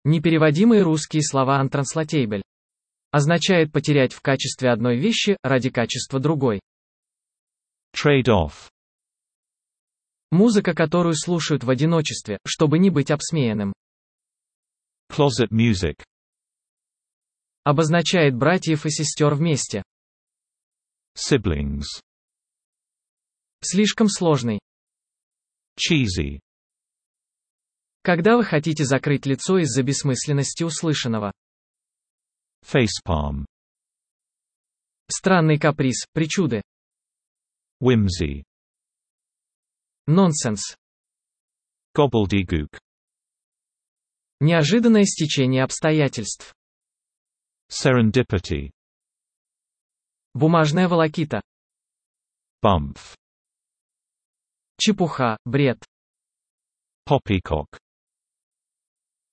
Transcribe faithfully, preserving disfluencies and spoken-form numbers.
Непереводимые русские слова untranslatable. Означает потерять в качестве одной вещи, ради качества другой. Trade-off. Музыка, которую слушают в одиночестве, чтобы не быть обсмеянным. Closet music. Обозначает братьев и сестер вместе. Siblings. Слишком сложный. Cheesy. Когда вы хотите закрыть лицо из-за бессмысленности услышанного. Facepalm. Странный каприз, причуды. Whimsy. Нонсенс. Gobbledygook. Неожиданное стечение обстоятельств. Serendipity. Бумажная волокита. Bump. Чепуха, бред. Poppycock.